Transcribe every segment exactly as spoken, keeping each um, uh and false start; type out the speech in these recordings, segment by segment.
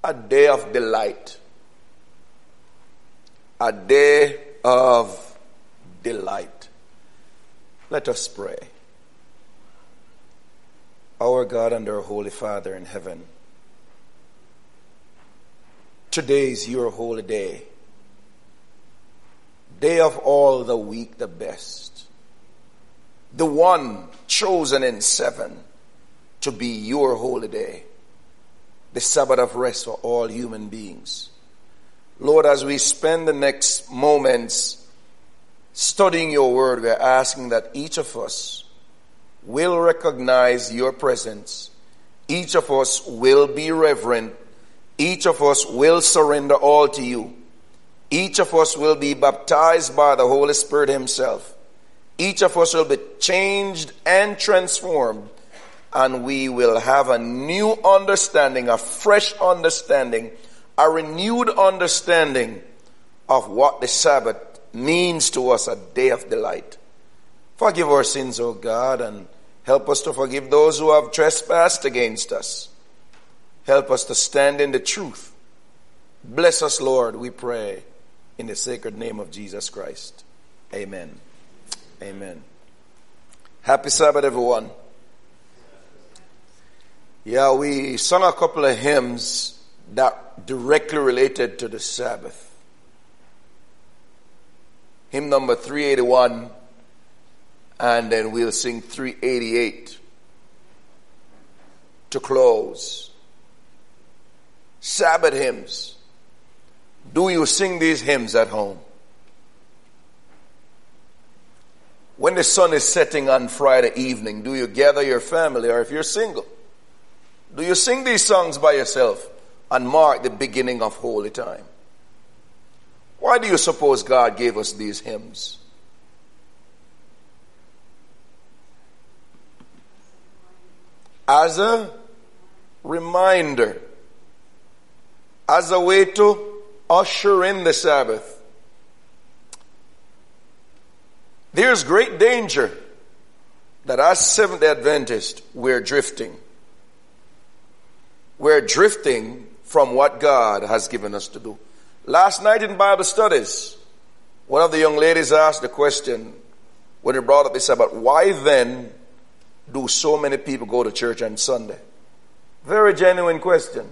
a day of delight. A day of delight. Let us pray. Our God and our Holy Father in heaven, today is your holy day. Day of all the week, the best. The one chosen in seven to be your holy day. The Sabbath of rest for all human beings. Lord, as we spend the next moments studying your word, we're asking that each of us will recognize your presence. Each of us will be reverent. Each of us will surrender all to you. Each of us will be baptized by the Holy Spirit himself. Each of us will be changed and transformed, and we will have a new understanding, a fresh understanding, a renewed understanding of what the Sabbath means to us, a day of delight. Forgive our sins, O God, and help us to forgive those who have trespassed against us. Help us to stand in the truth. Bless us, Lord, we pray, in the sacred name of Jesus Christ. Amen. Amen. Happy Sabbath, everyone. Yeah, we sung a couple of hymns that directly related to the Sabbath. Hymn number three eighty-one, and then we'll sing three eighty-eight to close. Sabbath hymns. Do you sing these hymns at home? When the sun is setting on Friday evening, do you gather your family, or if you're single, do you sing these songs by yourself and mark the beginning of holy time? Why do you suppose God gave us these hymns? As a reminder, as a way to usher in the Sabbath. There's great danger that as Seventh-day Adventists, we're drifting. We're drifting from what God has given us to do. Last night in Bible studies, one of the young ladies asked the question, when he brought up the Sabbath, why then do so many people go to church on Sunday? Very genuine question.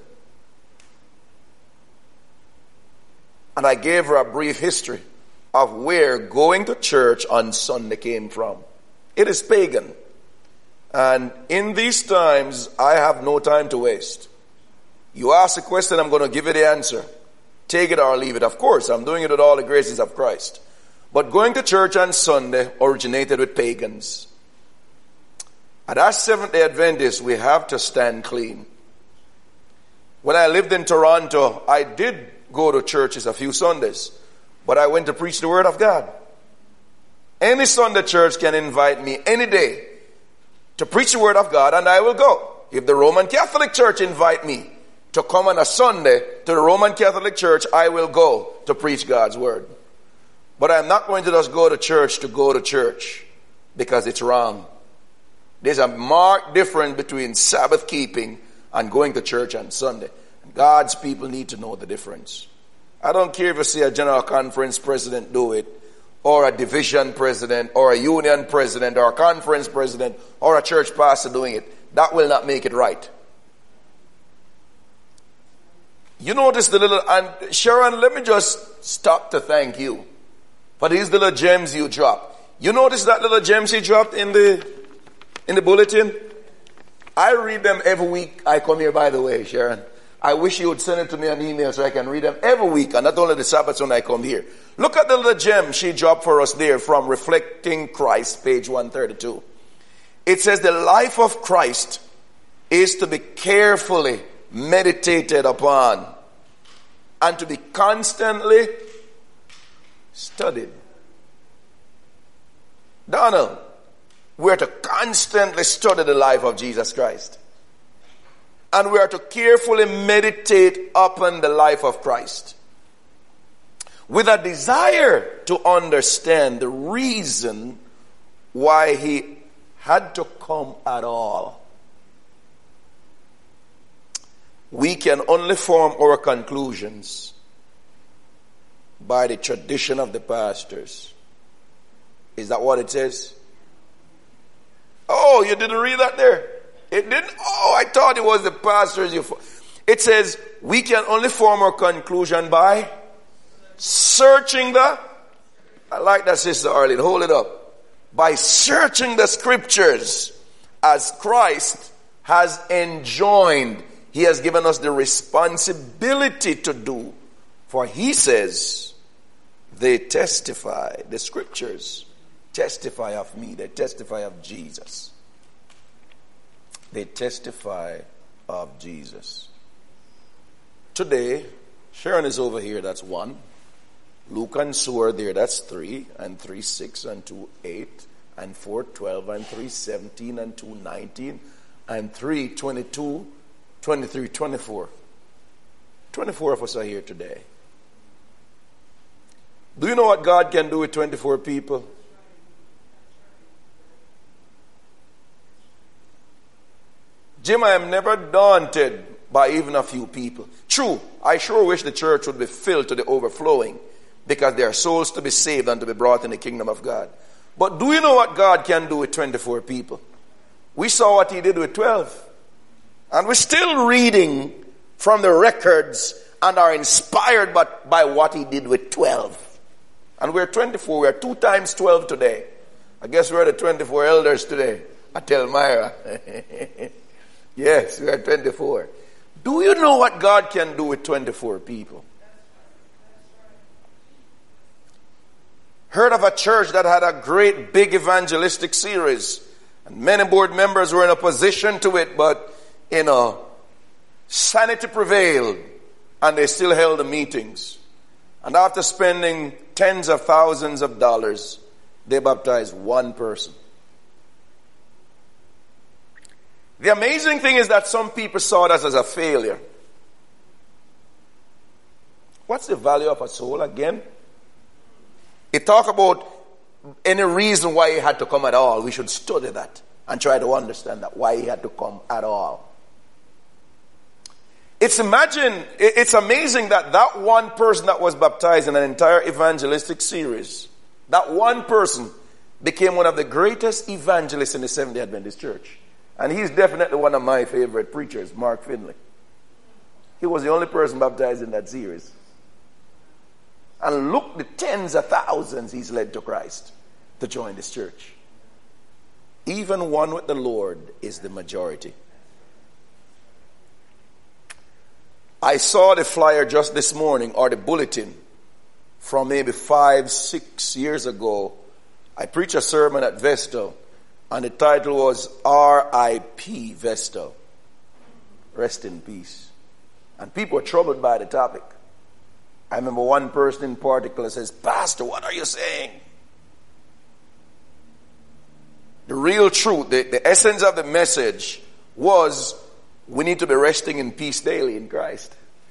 And I gave her a brief history of where going to church on Sunday came from. It is pagan. And in these times, I have no time to waste. You ask a question, I'm going to give you the answer. Take it or leave it. Of course, I'm doing it with all the graces of Christ. But going to church on Sunday originated with pagans. And as Seventh-day Adventists, we have to stand clean. When I lived in Toronto, I did go to churches a few Sundays, but I went to preach the word of God. Any Sunday church can invite me any day to preach the word of God, and I will go. If the Roman Catholic Church invite me to come on a Sunday to the Roman Catholic Church, I will go to preach God's word. But I'm not going to just go to church to go to church, because it's wrong. There's a marked difference between Sabbath keeping and going to church on Sunday. God's people need to know the difference. I don't care if you see a general conference president do it, or a division president, or a union president, or a conference president, or a church pastor doing it. That will not make it right. You notice the little, and Sharon, let me just stop to thank you for these little gems you dropped. You notice that little gems he dropped in the, in the bulletin? I read them every week. I come here, by the way, Sharon. I wish you would send it to me an email so I can read them every week, and not only the Sabbath when I come here. Look at the little gem she dropped for us there from Reflecting Christ, page one thirty-two. It says the life of Christ is to be carefully meditated upon and to be constantly studied. Donald, we're to constantly study the life of Jesus Christ. And we are to carefully meditate upon the life of Christ, with a desire to understand the reason why he had to come at all. we can only form our conclusions by the tradition of the pastors. Is that what it says? Oh, you didn't read that there? It didn't? Oh, I thought it was the pastors. You. It says we can only form our conclusion by searching the. I like that, Sister Arlene. Hold it up. By searching the scriptures, as Christ has enjoined, he has given us the responsibility to do. For he says, they testify, the scriptures testify of me, they testify of Jesus. They testify of Jesus. Today, Sharon is over here, that's one. Luke and Sue are there, that's three. And three, six, and two, eight. And four, twelve, and three, seventeen, and two, nineteen. And three, twenty-two, twenty-three, twenty-four. twenty-four of us are here today. Do you know what God can do with twenty-four people? Jim, I am never daunted by even a few people. True, I sure wish the church would be filled to the overflowing, because there are souls to be saved and to be brought in the kingdom of God. But do you know what God can do with twenty-four people? We saw what he did with twelve. And we're still reading from the records and are inspired by, by what he did with twelve. And we're twenty-four. We're two times twelve today. I guess we're the twenty-four elders today at Elmira. Yes, we are twenty-four. Do you know what God can do with twenty-four people? Heard of a church that had a great big evangelistic series, and many board members were in opposition to it, but you know, sanity prevailed, and they still held the meetings. And after spending tens of thousands of dollars, they baptized one person. The amazing thing is that some people saw us as a failure. What's the value of a soul again? It talk about any reason why he had to come at all. We should study that and try to understand that, why he had to come at all. It's imagine, it's amazing that that one person that was baptized in an entire evangelistic series, that one person became one of the greatest evangelists in the Seventh-day Adventist Church. And he's definitely one of my favorite preachers, Mark Finley. He was the only person baptized in that series. And look, the tens of thousands he's led to Christ to join this church. Even one with the Lord is the majority. I saw the flyer just this morning, or the bulletin, from maybe five, six years ago. I preached a sermon at Vestal, and the title was R I P Vestal. Rest in peace. And people were troubled by the topic. I remember one person in particular says, Pastor, what are you saying? The real truth, the, the essence of the message was, we need to be resting in peace daily in Christ.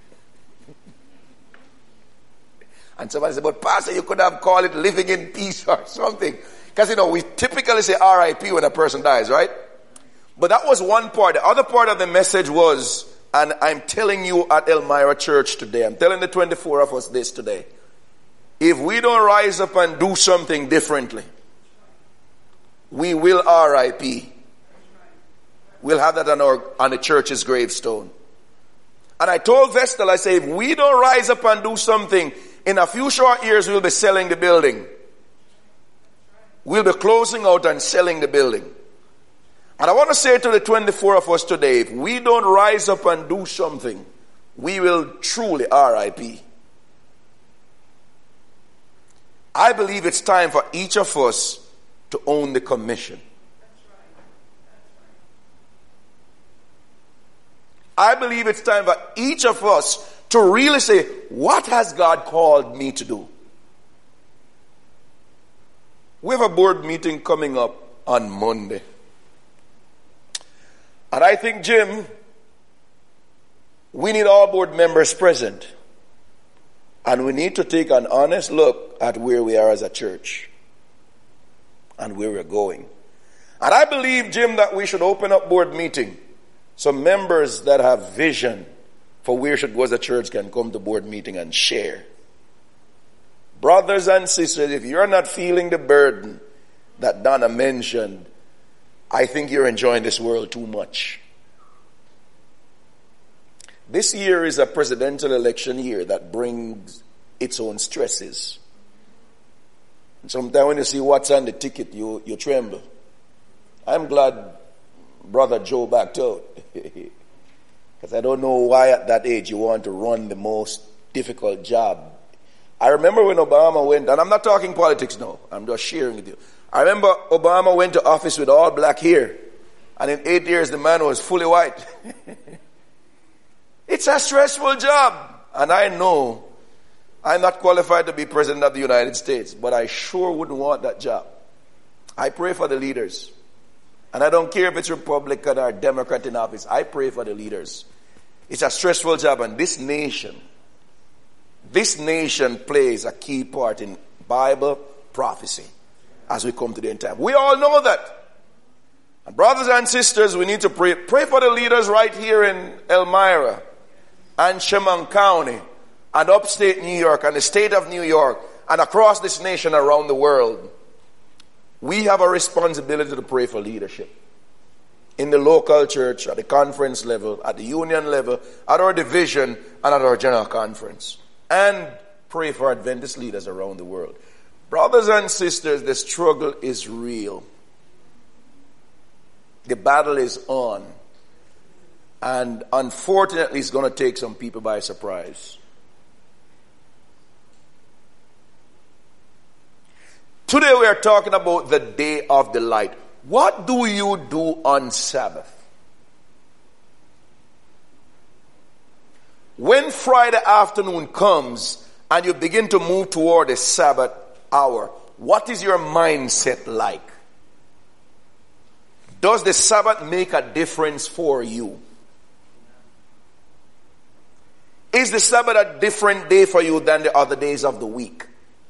And somebody said, but Pastor, you could have called it living in peace or something. Because, you know, we typically say R I P when a person dies, right? But that was one part. The other part of the message was, and I'm telling you at Elmira Church today, I'm telling the twenty-four of us this today. If we don't rise up and do something differently, we will R I P. We'll have that on our on the church's gravestone. And I told Vestal, I say, if we don't rise up and do something, in a few short years we'll be selling the building. We'll be closing out and selling the building. And I want to say to the twenty-four of us today, if we don't rise up and do something, we will truly R I P. I believe it's time for each of us to own the commission. I believe it's time for each of us to really say, what has God called me to do? We have a board meeting coming up on Monday. And I think, Jim, we need all board members present. And we need to take an honest look at where we are as a church and where we're going. And I believe, Jim, that we should open up board meeting. Some members that have vision for where should go as a church can come to board meeting and share. Brothers and sisters, if you're not feeling the burden that Donna mentioned, I think you're enjoying this world too much. This year is a presidential election year that brings its own stresses. And sometimes when you see what's on the ticket, you, you tremble. I'm glad Brother Joe backed out. Because I don't know why at that age you want to run the most difficult job. I remember when Obama went, and I'm not talking politics now, I'm just sharing with you. I remember Obama went to office with all black hair, and in eight years the man was fully white. It's a stressful job, and I know I'm not qualified to be president of the United States, but I sure wouldn't want that job. I pray for the leaders, and I don't care if it's Republican or Democrat in office. I pray for the leaders. It's a stressful job, and this nation, this nation plays a key part in Bible prophecy as we come to the end time. We all know that. And brothers and sisters, we need to pray. Pray for the leaders right here in Elmira and Chemung County and upstate New York and the state of New York and across this nation around the world. We have a responsibility to pray for leadership in the local church, at the conference level, at the union level, at our division, and at our general conference. And pray for Adventist leaders around the world. Brothers and sisters, the struggle is real. The battle is on. And unfortunately, it's going to take some people by surprise. Today we are talking about the day of delight. What do you do on Sabbath? When Friday afternoon comes and you begin to move toward the Sabbath hour, what is your mindset like? Does the Sabbath make a difference for you? Is the Sabbath a different day for you than the other days of the week?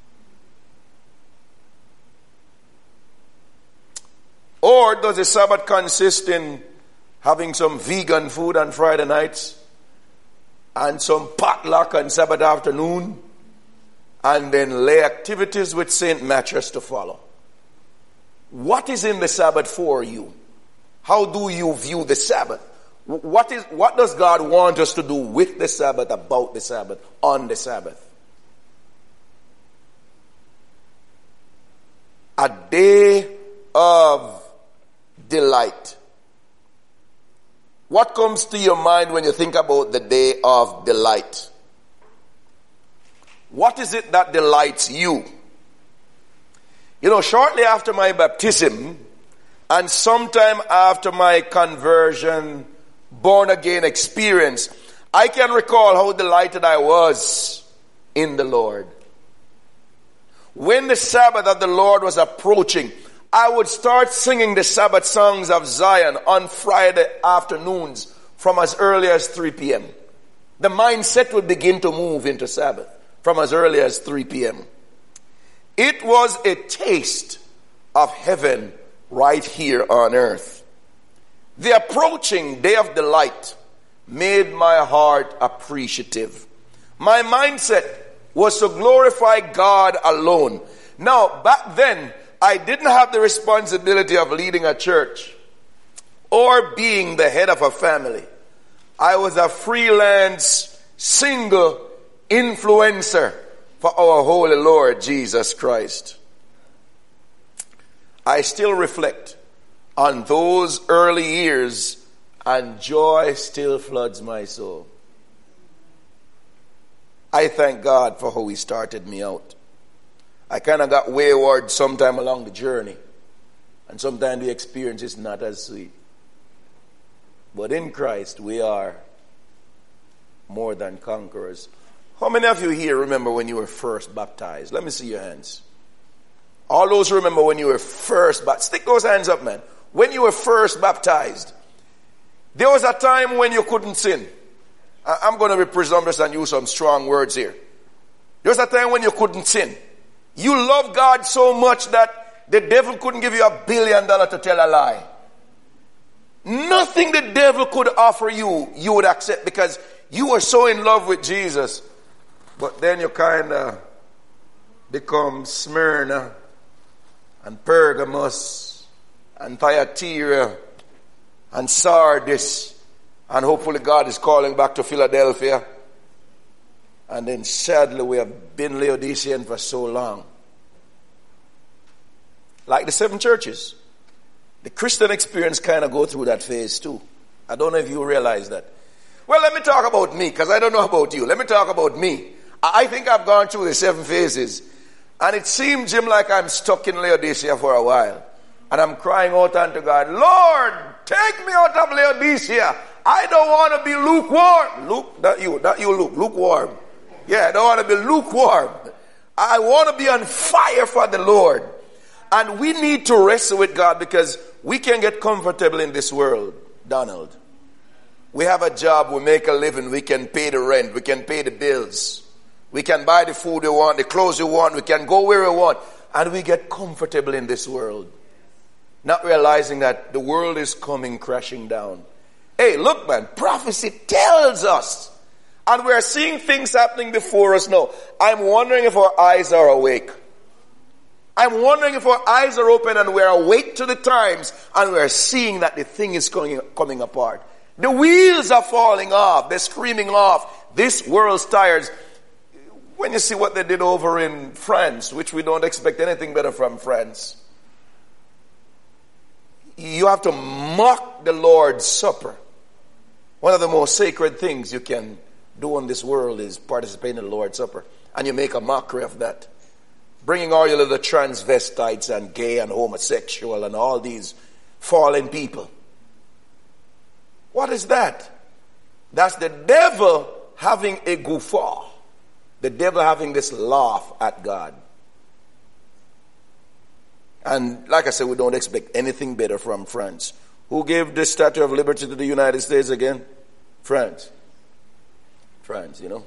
Or does the Sabbath consist in having some vegan food on Friday nights and some potluck on Sabbath afternoon and then lay activities with Saint Mattress to follow? What is in the Sabbath for you? How do you view the Sabbath? What is, what does God want us to do with the Sabbath, about the Sabbath, on the Sabbath? A day of delight. What comes to your mind when you think about the day of delight? What is it that delights you? You know, shortly after my baptism and sometime after my conversion, born again experience, I can recall how delighted I was in the Lord. When the Sabbath of the Lord was approaching, I would start singing the Sabbath songs of Zion on Friday afternoons from as early as three p.m. The mindset would begin to move into Sabbath from as early as three p.m. It was a taste of heaven right here on earth. The approaching day of delight made my heart appreciative. My mindset was to glorify God alone. Now, back then, I didn't have the responsibility of leading a church or being the head of a family. I was a freelance, single influencer for our Holy Lord Jesus Christ. I still reflect on those early years, and joy still floods my soul. I thank God for how He started me out. I kind of got wayward sometime along the journey, and sometimes the experience is not as sweet. But in Christ, we are more than conquerors. How many of you here remember when you were first baptized? Let me see your hands. All those who remember when you were first baptized. Stick those hands up, man. When you were first baptized, there was a time when you couldn't sin. I'm going to be presumptuous and use some strong words here. There was a time when you couldn't sin. You loved God so much that the devil couldn't give you a billion dollars to tell a lie. Nothing the devil could offer you, you would accept, because You were so in love with Jesus, but then you kind of become Smyrna and Pergamos and Thyatira and Sardis, and hopefully God is calling back to Philadelphia. And then sadly we have been Laodicean for so long. Like the seven churches. The Christian experience kind of go through that phase too. I don't know if you realize that. Well, let me talk about me, because I don't know about you. Let me talk about me. I think I've gone through the seven phases. And it seemed, Jim, like I'm stuck in Laodicea for a while. And I'm crying out unto God, Lord, take me out of Laodicea. I don't want to be lukewarm. Luke, not you, not you, Luke, lukewarm. Yeah, I don't want to be lukewarm. I want to be on fire for the Lord. And we need to wrestle with God, because we can get comfortable in this world, Donald. We have a job, we make a living, we can pay the rent, we can pay the bills. We can buy the food we want, the clothes we want, we can go where we want. And we get comfortable in this world, not realizing that the world is coming crashing down. Hey, look, man, prophecy tells us. And we're seeing things happening before us now. I'm wondering if our eyes are awake. I'm wondering if our eyes are open and we're awake to the times and we're seeing that the thing is coming, coming apart. The wheels are falling off. They're screaming off. This world's tires. When you see what they did over in France, which we don't expect anything better from France, you have to mock the Lord's Supper. One of the most sacred things you can do in this world is participate in the Lord's Supper. And you make a mockery of that. Bringing all your little transvestites and gay and homosexual and all these fallen people. What is that? That's the devil having a guffaw. The devil having this laugh at God. And like I said, we don't expect anything better from France. Who gave the Statue of Liberty to the United States again? France. France, you know.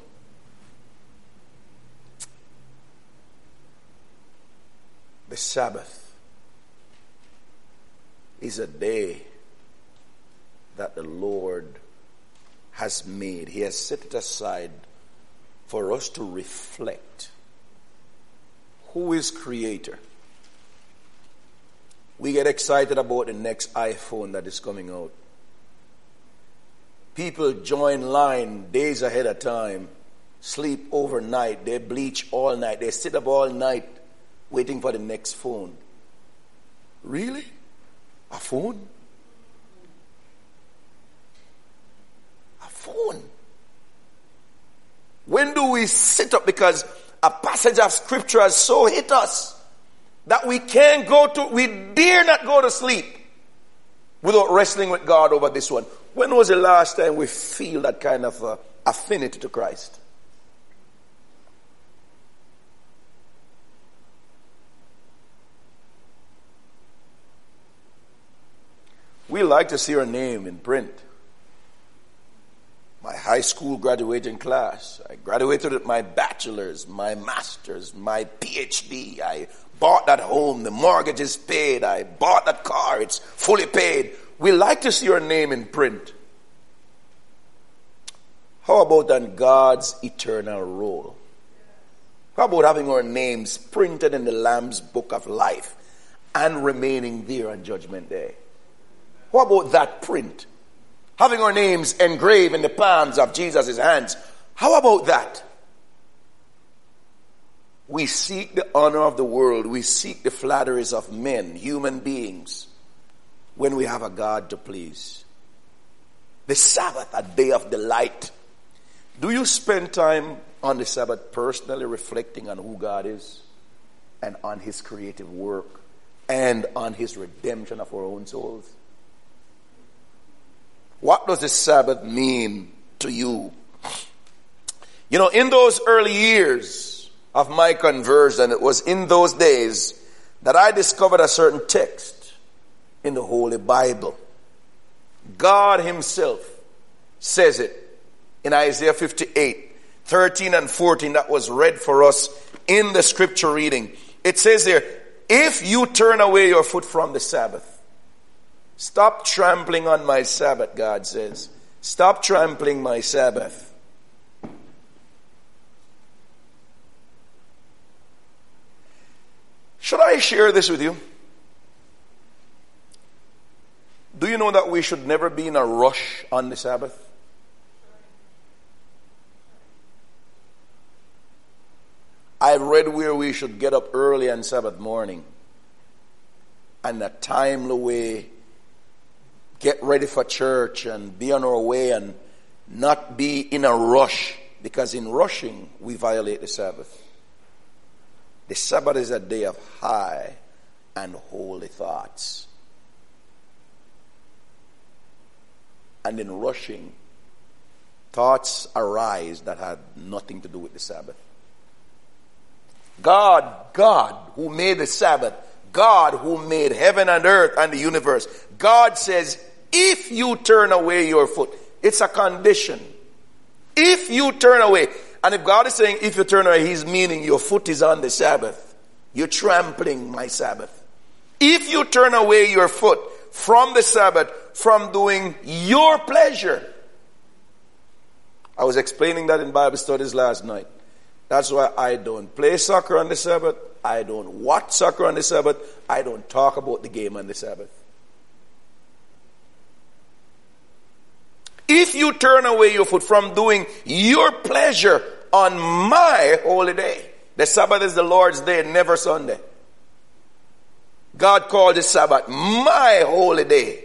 The Sabbath is a day that the Lord has made. He has set it aside for us to reflect. Who is creator? We get excited about the next iPhone that is coming out. People join line days ahead of time, sleep overnight, they bleach all night, they sit up all night waiting for the next phone. Really? A phone? A phone? When do we sit up? Because a passage of scripture has so hit us that we can't go to, we dare not go to sleep without wrestling with God over this one. When was the last time we feel that kind of uh, affinity to Christ? We like to see our name in print. My high school graduating class. I graduated with my bachelor's, my master's, my P H D. I bought that home. The mortgage is paid. I bought that car. It's fully paid. We like to see our name in print. How about on God's eternal roll? How about having our names printed in the Lamb's book of life and remaining there on Judgment Day? How about that print? Having our names engraved in the palms of Jesus' hands. How about that? We seek the honor of the world. We seek the flatteries of men, human beings, when we have a God to please. The Sabbath, a day of delight. Do you spend time on the Sabbath personally reflecting on who God is and on his creative work and on his redemption of our own souls? What does the Sabbath mean to you? You know, in those early years of my conversion, it was in those days that I discovered a certain text in the Holy Bible. God himself says it in Isaiah fifty-eight, thirteen and fourteen, that was read for us in the scripture reading. It says there, if you turn away your foot from the Sabbath, stop trampling on my Sabbath, God says. Stop trampling my Sabbath. Should I share this with you? Do you know that we should never be in a rush on the Sabbath? I've read where we should get up early on Sabbath morning and a timely way, get ready for church and be on our way and not be in a rush, because in rushing we violate the Sabbath. The Sabbath is a day of high and holy thoughts. And in rushing, thoughts arise that had nothing to do with the Sabbath. God, God who made the Sabbath, God who made heaven and earth and the universe, God says, if you turn away your foot, it's a condition. If you turn away, and if God is saying if you turn away, He's meaning your foot is on the Sabbath. You're trampling my Sabbath. If you turn away your foot from the Sabbath, from doing your pleasure. I was explaining that in Bible studies last night. That's why I don't play soccer on the Sabbath. I don't watch soccer on the Sabbath. I don't talk about the game on the Sabbath. If you turn away your foot from doing your pleasure on my holy day. The Sabbath is the Lord's day, never Sunday. God called the Sabbath my holy day.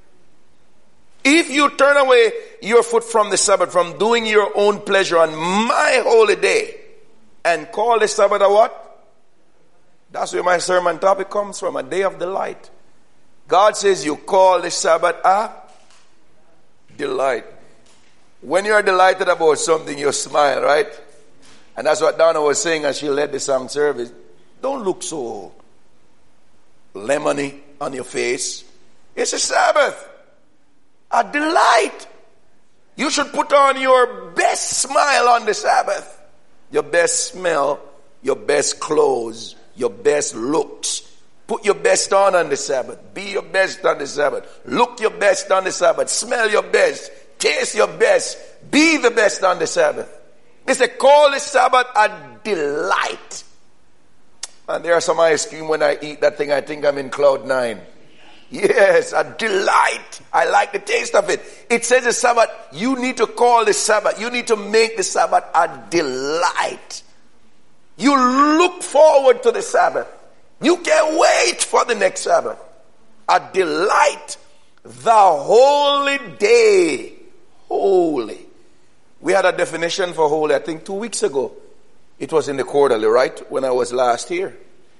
If you turn away your foot from the Sabbath, from doing your own pleasure on my holy day, and call the Sabbath a what? That's where my sermon topic comes from, a day of delight. God says you call the Sabbath a delight. When you're delighted about something, you smile, right? And that's what Donna was saying as she led the song service. Don't look so lemony on your face. It's a Sabbath. A delight. You should put on your best smile on the Sabbath. Your best smell, your best clothes, your best looks. Put your best on on the Sabbath. Be your best on the Sabbath. Look your best on the Sabbath. Smell your best. Taste your best. Be the best on the Sabbath. They say, call the Sabbath a delight. And there are some ice cream when I eat that thing, I think I'm in cloud nine. Yes, a delight. I like the taste of it. It says the Sabbath, you need to call the Sabbath. You need to make the Sabbath a delight. You look forward to the Sabbath. You can't wait for the next Sabbath. A delight. The holy day. Holy. We had a definition for holy, I think two weeks ago. It was in the quarterly, right? When I was last here.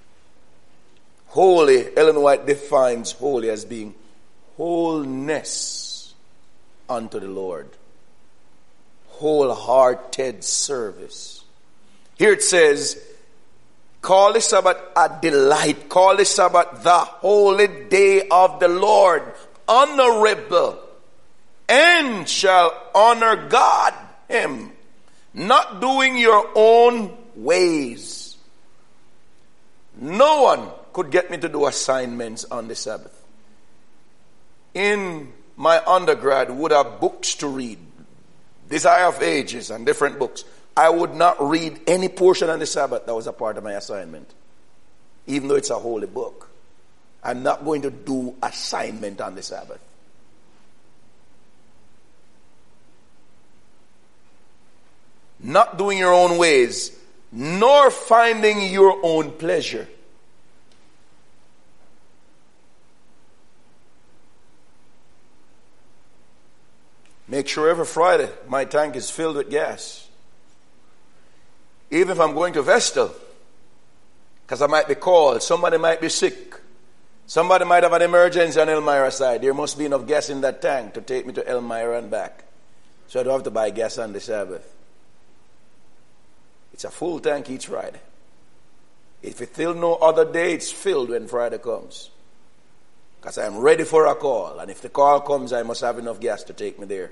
Holy, Ellen White defines holy as being wholeness unto the Lord. Wholehearted service. Here it says, call the Sabbath a delight. Call the Sabbath the holy day of the Lord. Honorable. And shall honor God him. Not doing your own ways. No one could get me to do assignments on the Sabbath. In my undergrad, would have books to read. Desire of Ages and different books. I would not read any portion on the Sabbath that was a part of my assignment. Even though it's a holy book. I'm not going to do assignment on the Sabbath. Not doing your own ways, nor finding your own pleasure. Make sure every Friday my tank is filled with gas. Even if I'm going to Vestal, because I might be called, somebody might be sick, somebody might have an emergency on Elmira side. There must be enough gas in that tank to take me to Elmira and back. So I don't have to buy gas on the Sabbath. It's a full tank each Friday. If it's filled no other day, it's filled when Friday comes. Because I'm ready for a call. And if the call comes, I must have enough gas to take me there.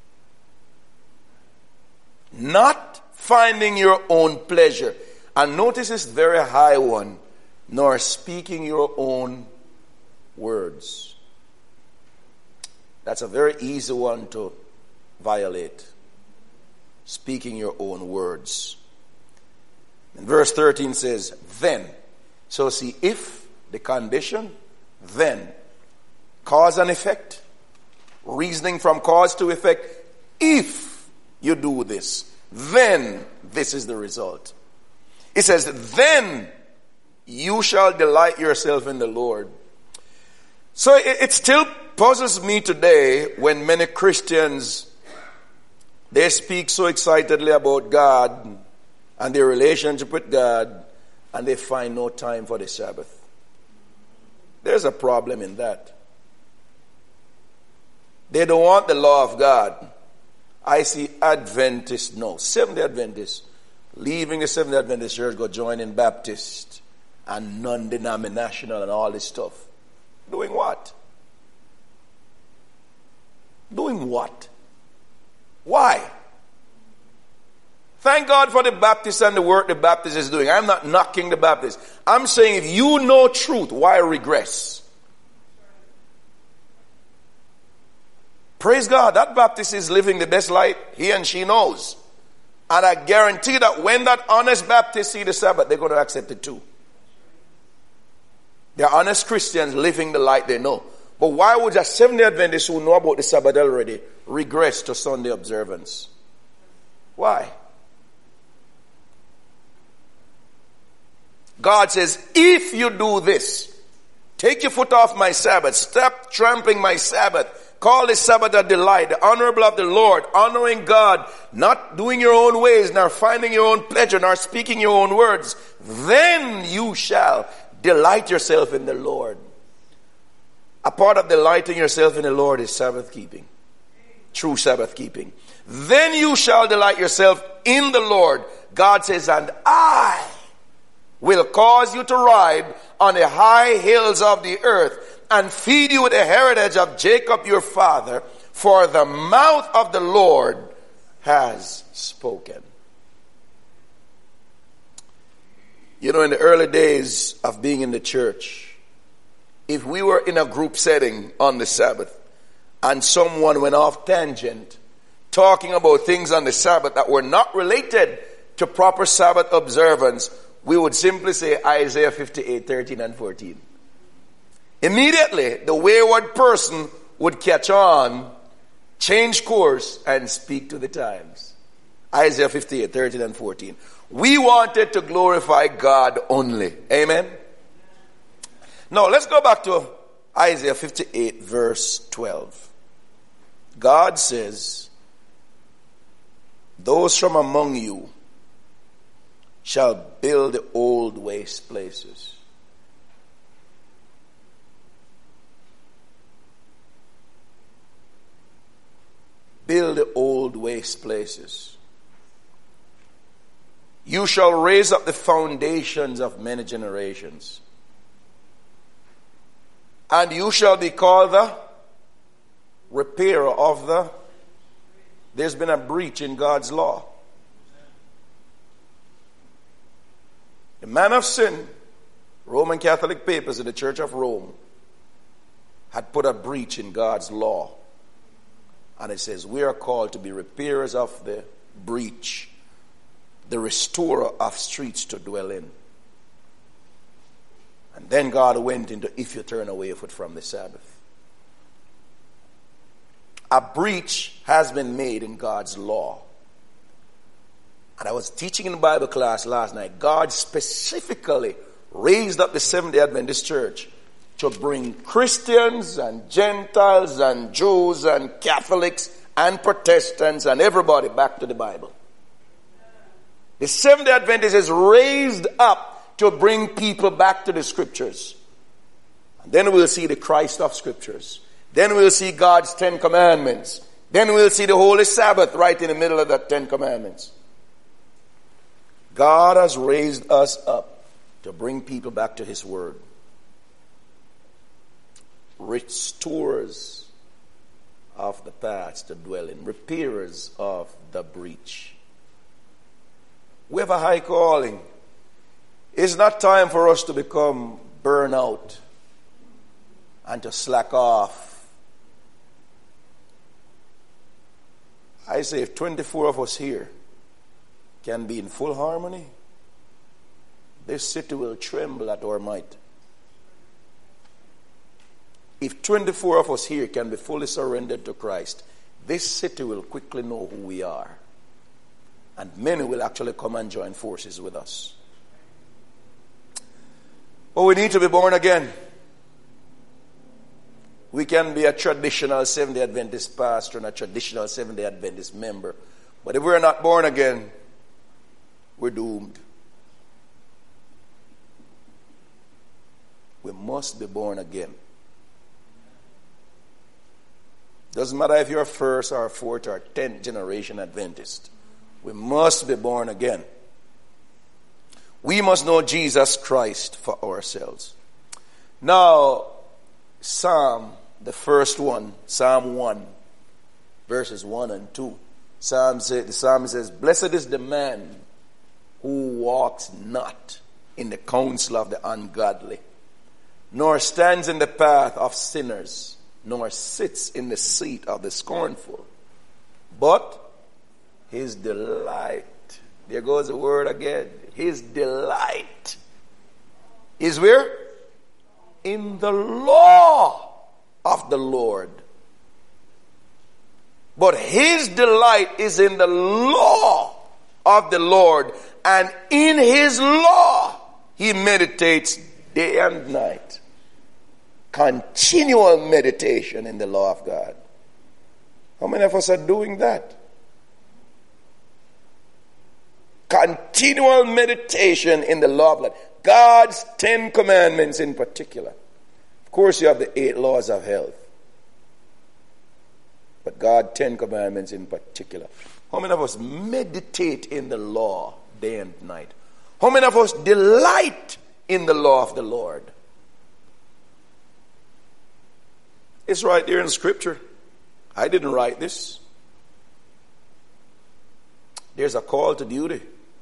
Not finding your own pleasure. And notice this very high one. Nor speaking your own words. That's a very easy one to violate. Speaking your own words. And verse thirteen says, then So see, if the condition, then cause and effect, reasoning from cause to effect. If you do this, then this is the result. It says, then you shall delight yourself in the Lord. So it, it still puzzles me today when many Christians, they speak so excitedly about God and their relationship with God, and they find no time for the Sabbath. There's a problem in that. They don't want the law of God. I see Adventists, no, Seventh-day Adventists, leaving the Seventh-day Adventist church, go join in Baptist and non-denominational and all this stuff. Doing what? Doing what? Why? Thank God for the Baptists and the work the Baptist is doing. I'm not knocking the Baptists. I'm saying if you know truth, why regress? Praise God, that Baptist is living the best life he and she knows. And I guarantee that when that honest Baptist see the Sabbath, they're going to accept it too. They're honest Christians living the light they know. But why would a Seventh-day Adventist who know about the Sabbath already regress to Sunday observance? Why? God says, if you do this, take your foot off my Sabbath, stop trampling my Sabbath, call the Sabbath a delight, the honorable of the Lord, honoring God, not doing your own ways, nor finding your own pleasure, nor speaking your own words, then you shall delight yourself in the Lord. A part of delighting yourself in the Lord is Sabbath keeping. True Sabbath keeping. Then you shall delight yourself in the Lord. God says, and I will cause you to ride on the high hills of the earth and feed you with the heritage of Jacob your father, for the mouth of the Lord has spoken. You know, in the early days of being in the church, if we were in a group setting on the Sabbath and someone went off tangent talking about things on the Sabbath that were not related to proper Sabbath observance, we would simply say Isaiah fifty-eight, thirteen and fourteen. Immediately, the wayward person would catch on, change course, and speak to the times. Isaiah fifty-eight, thirteen and fourteen. We wanted to glorify God only. Amen? Now, let's go back to Isaiah fifty-eight, verse twelve. God says, those from among you shall build the old waste places. Build the old waste places. You shall raise up the foundations of many generations. And you shall be called the repairer of the... There's been a breach in God's law. The man of sin, Roman Catholic papers in the Church of Rome, had put a breach in God's law. And it says, we are called to be repairers of the breach, the restorer of streets to dwell in. And then God went into, if you turn away from the Sabbath. A breach has been made in God's law. And I was teaching in Bible class last night. God specifically raised up the Seventh-day Adventist Church to bring Christians and Gentiles and Jews and Catholics and Protestants and everybody back to the Bible. The Seventh-day Adventist is raised up to bring people back to the Scriptures. And then we'll see the Christ of Scriptures. Then we'll see God's Ten Commandments. Then we'll see the Holy Sabbath right in the middle of that Ten Commandments. God has raised us up to bring people back to His Word. Restorers of the past to dwell in. Repairers of the breach. We have a high calling. It's not time for us to become burnout and to slack off. I say if twenty-four of us here can be in full harmony, this city will tremble at our might. If twenty-four of us here can be fully surrendered to Christ, this city will quickly know who we are. And many will actually come and join forces with us. But we need to be born again. We can be a traditional Seventh-day Adventist pastor and a traditional Seventh-day Adventist member. But if we're not born again, we're doomed. We must be born again. Doesn't matter if you're first or fourth or tenth generation Adventist. We must be born again. We must know Jesus Christ for ourselves. Now, Psalm, the first one, Psalm one, verses one and two. Psalm say, the Psalm says, "Blessed is the man who walks not in the counsel of the ungodly, nor stands in the path of sinners, nor sits in the seat of the scornful. But his delight," there goes the word again, his delight is where? In the law of the Lord. But his delight is in the law of the Lord, and in his law he meditates day and night. Continual meditation in the law of God. How many of us are doing that? Continual meditation in the law of God. God's Ten Commandments in particular. Of course, you have the eight laws of health. But God's Ten Commandments in particular. How many of us meditate in the law day and night? How many of us delight in the law of the Lord? It's right there in Scripture. I didn't write this. There's a call to duty.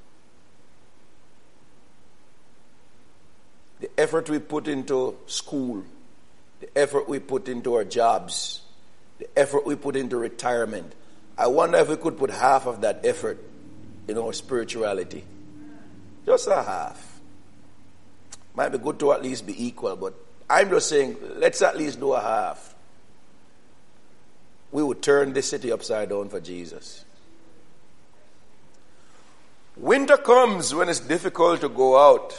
The effort we put into school, the effort we put into our jobs, the effort we put into retirement. I wonder if we could put half of that effort in our spirituality. Just a half. Might be good to at least be equal, but I'm just saying, let's at least do a half. We would turn this city upside down for Jesus. Winter comes when it's difficult to go out.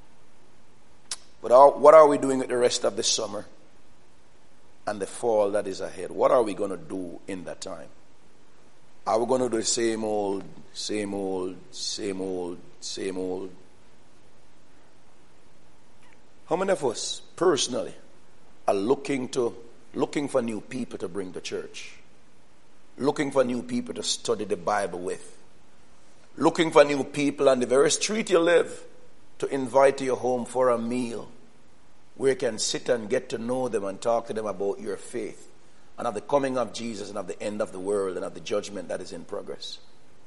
But what are we doing with the rest of the summer and the fall that is ahead? What are we going to do in that time? Are we going to do the same old, same old, same old, same old? How many of us personally are looking to looking for new people to bring to church? Looking for new people to study the Bible with? Looking for new people on the very street you live to invite you home for a meal where you can sit and get to know them and talk to them about your faith and of the coming of Jesus and of the end of the world and of the judgment that is in progress.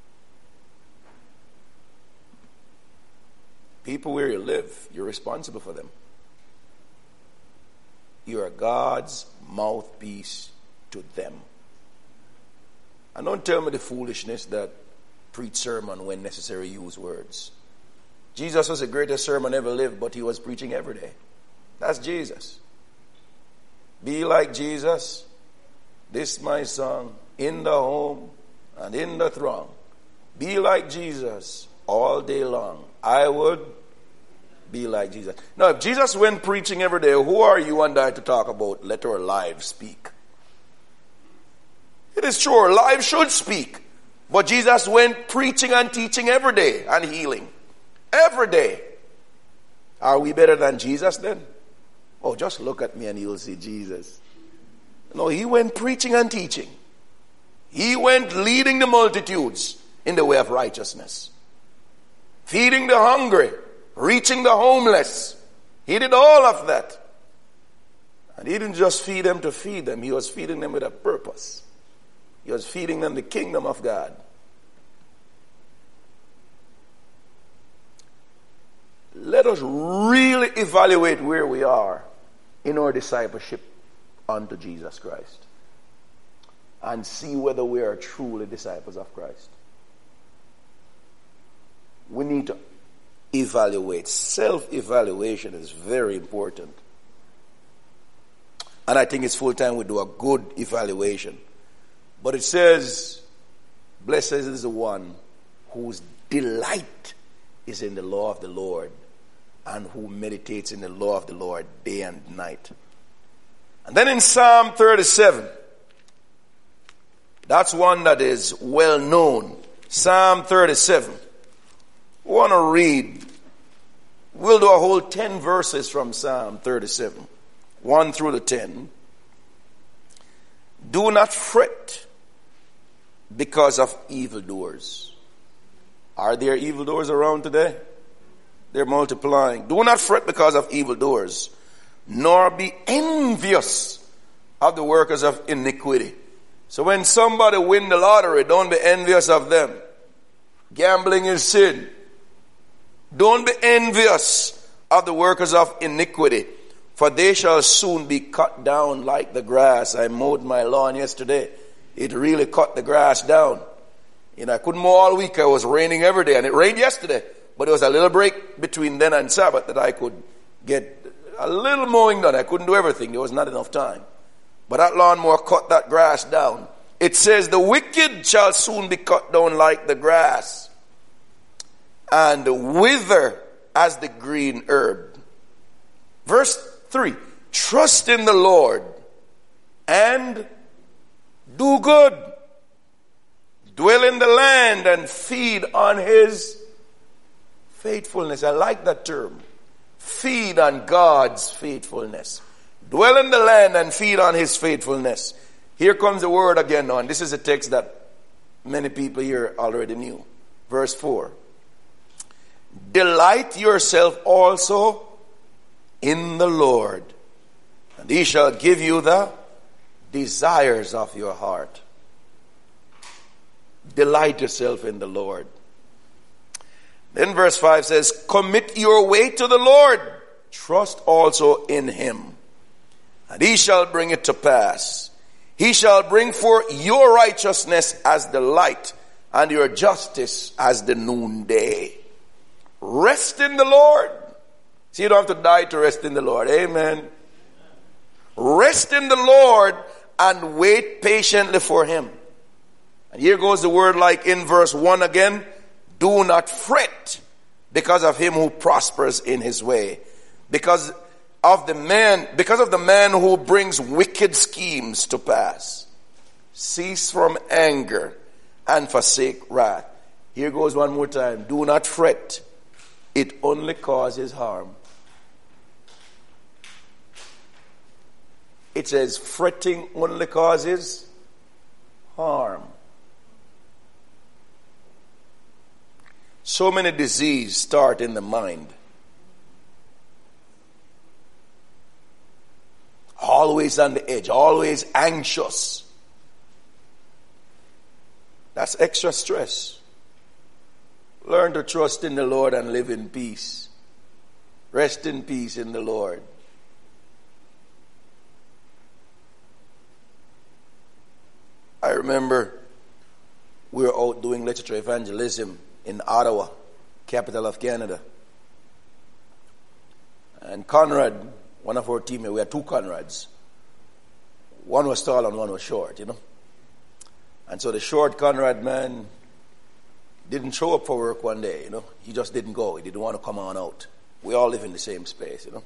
People where you live, you're responsible for them. You are God's mouthpiece to them. And don't tell me the foolishness that preach sermon when necessary use words. Jesus was the greatest sermon ever lived, but he was preaching every day. That's Jesus. Be like Jesus. This my song. In the home and in the throng. Be like Jesus all day long. I would be like Jesus. Now, if Jesus went preaching every day, who are you and I to talk about let our lives speak? It is true, our lives should speak. But Jesus went preaching and teaching every day and healing. Every day. Are we better than Jesus then? Oh, just look at me and you'll see Jesus. No, he went preaching and teaching. He went leading the multitudes in the way of righteousness. Feeding the hungry. Reaching the homeless. He did all of that. And he didn't just feed them to feed them. He was feeding them with a purpose. He was feeding them the kingdom of God. Let us really evaluate where we are in our discipleship unto Jesus Christ and see whether we are truly disciples of Christ. We need to evaluate. Self-evaluation is very important. And I think it's full time we do a good evaluation. But it says, blessed is the one whose delight is in the law of the Lord, and who meditates in the law of the Lord day and night. And then in Psalm thirty-seven, that's one that is well known. Psalm thirty-seven. We want to read. We'll do a whole ten verses from Psalm thirty-seven. one through the ten. Do not fret because of evildoers. Are there evildoers around today? They're multiplying. Do not fret because of evildoers, nor be envious of the workers of iniquity. So when somebody win the lottery, don't be envious of them. Gambling is sin. Don't be envious of the workers of iniquity, for they shall soon be cut down like the grass. I mowed my lawn yesterday. It really cut the grass down. You know, I couldn't mow all week. It was raining every day, and it rained yesterday. But there was a little break between then and Sabbath that I could get a little mowing done. I couldn't do everything. There was not enough time. But that lawnmower cut that grass down. It says, the wicked shall soon be cut down like the grass, and wither as the green herb. Verse three, trust in the Lord and do good. Dwell in the land and feed on his faithfulness. I like that term. Feed on God's faithfulness. Dwell in the land and feed on his faithfulness. Here comes the word again on. This is a text that many people here already knew. Verse four. Delight yourself also in the Lord, and he shall give you the desires of your heart. Delight yourself in the Lord. Then verse five says, commit your way to the Lord. Trust also in him, and he shall bring it to pass. He shall bring forth your righteousness as the light, and your justice as the noonday. Rest in the Lord. See, you don't have to die to rest in the Lord. Amen. Rest in the Lord and wait patiently for him. And here goes the word like in verse one again. Do not fret because of him who prospers in his way. Because of the man, because of the man who brings wicked schemes to pass. Cease from anger and forsake wrath. Here goes one more time. Do not fret. It only causes harm. It says fretting only causes harm. So many diseases start in the mind. Always on the edge, always anxious. That's extra stress. Learn to trust in the Lord and live in peace. Rest in peace in the Lord. I remember we were out doing literature evangelism in Ottawa, capital of Canada. And Conrad, one of our teammates, we had two Conrads. One was tall and one was short, you know. And so the short Conrad man didn't show up for work one day, you know. He just didn't go. He didn't want to come on out. We all live in the same space, you know.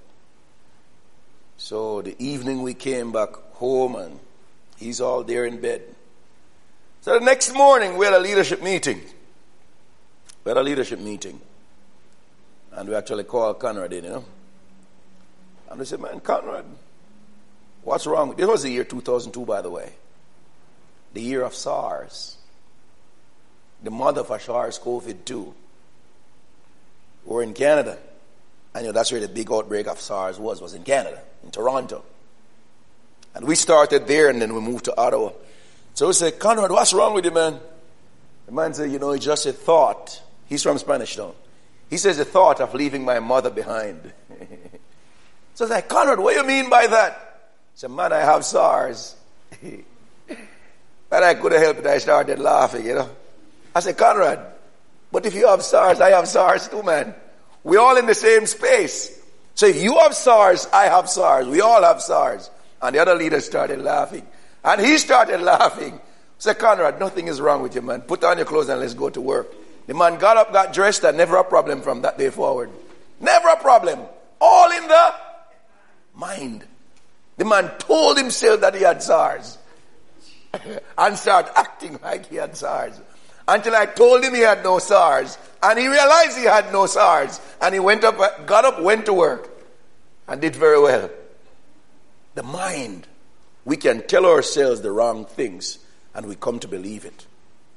So the evening we came back home and he's all there in bed. So the next morning we had a leadership meeting. We had a leadership meeting. And we actually called Conrad in, you know. And they said, man, Conrad, what's wrong? This was the year two thousand two, by the way. The year of SARS. The mother for SARS-CoV two. We're in Canada. I know that's where the big outbreak of SARS was, was in Canada, in Toronto. And we started there and then we moved to Ottawa. So we said, Conrad, what's wrong with you, man? The man said, you know, it's just a thought. He's from Spanish Town. He says, a thought of leaving my mother behind. So I was like, Conrad, what do you mean by that? He said, man, I have SARS. But I couldn't help it. I started laughing, you know. I said, Conrad, but if you have SARS, I have SARS too, man. We're all in the same space. So if you have SARS, I have SARS. We all have SARS. And the other leader started laughing. And he started laughing. Said, Conrad, nothing is wrong with you, man. Put on your clothes and let's go to work. The man got up, got dressed, and never a problem from that day forward. Never a problem. All in the mind. The man told himself that he had SARS. And started acting like he had SARS. Until I told him he had no SARS. And he realized he had no SARS. And he went up, got up, went to work. And did very well. The mind. We can tell ourselves the wrong things. And we come to believe it.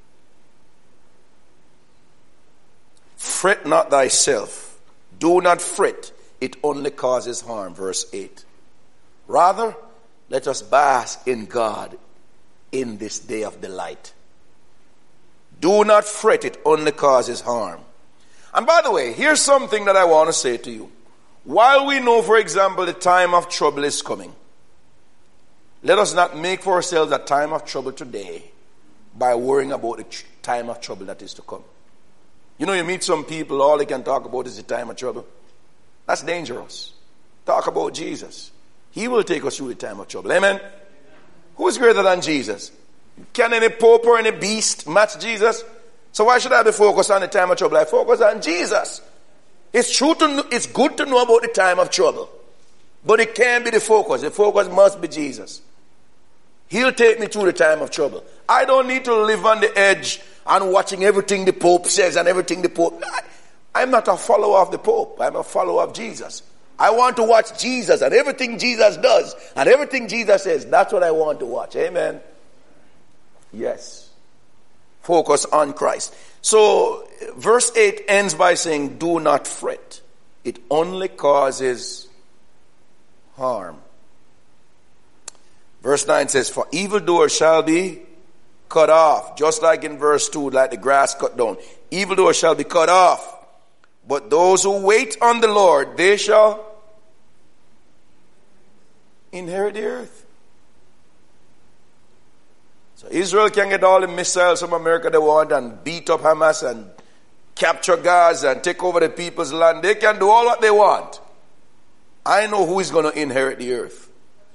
Fret not thyself. Do not fret. It only causes harm. Verse eight. Rather, let us bask in God in this day of delight. Do not fret. It only causes harm. And by the way, here's something that I want to say to you. While we know, for example, the time of trouble is coming, let us not make for ourselves a time of trouble today by worrying about the tr- time of trouble that is to come. You know, you meet some people, all they can talk about is the time of trouble. That's dangerous. Talk about Jesus. He will take us through the time of trouble. Amen? Who is greater than Jesus? Can any pope or any beast match Jesus? So why should I be focused on the time of trouble? I focus on Jesus. It's true to know, it's good to know about the time of trouble. But it can't be the focus. The focus must be Jesus. He'll take me through the time of trouble. I don't need to live on the edge and watching everything the Pope says and everything the Pope... I, I'm not a follower of the Pope. I'm a follower of Jesus. I want to watch Jesus and everything Jesus does and everything Jesus says. That's what I want to watch. Amen. Yes. Focus on Christ. So, verse eight ends by saying, do not fret. It only causes harm. Verse nine says, for evildoers shall be cut off. Just like in verse two, like the grass cut down. Evildoers shall be cut off. But those who wait on the Lord, they shall inherit the earth. So Israel can get all the missiles from America they want and beat up Hamas and capture Gaza and take over the people's land. They can do all what they want. I know who is going to inherit the earth.